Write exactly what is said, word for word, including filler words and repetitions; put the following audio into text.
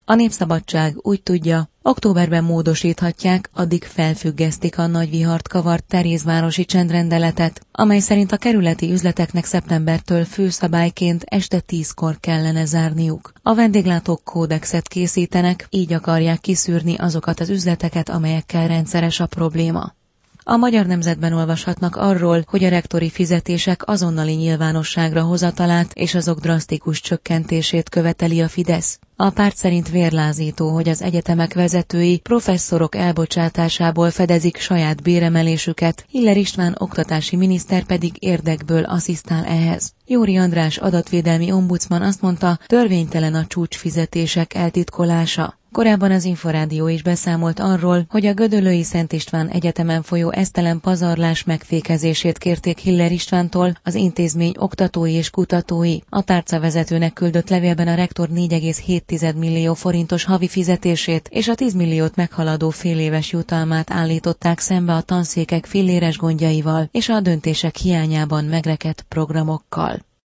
A Népszabadság úgy tudja, októberben módosíthatják, addig felfüggesztik a nagy vihart kavart Terézvárosi csendrendeletet, amely szerint a kerületi üzleteknek szeptembertől főszabályként este tízkor kellene zárniuk. A vendéglátók kódexet készítenek, így akarják kiszűrni azokat az üzleteket, amelyekkel rendszeres a probléma. A Magyar Nemzetben olvashatnak arról, hogy a rektori fizetések azonnali nyilvánosságra hozatalát és azok drasztikus csökkentését követeli a Fidesz. A párt szerint vérlázító, hogy az egyetemek vezetői professzorok elbocsátásából fedezik saját béremelésüket, Hiller István oktatási miniszter pedig érdekből asszisztál ehhez. Jóri András adatvédelmi ombudsman azt mondta, törvénytelen a csúcsfizetések eltitkolása. Korábban az Inforádió is beszámolt arról, hogy a Gödöllői Szent István Egyetemen folyó esztelen pazarlás megfékezését kérték Hiller Istvántól az intézmény oktatói és kutatói. A tárcavezetőnek küldött levélben a rektor négy egész hét millió forintos havi fizetését és a tíz milliót meghaladó féléves jutalmát állították szembe a tanszékek filléres gondjaival és a döntések hiányában megrekedt programokkal.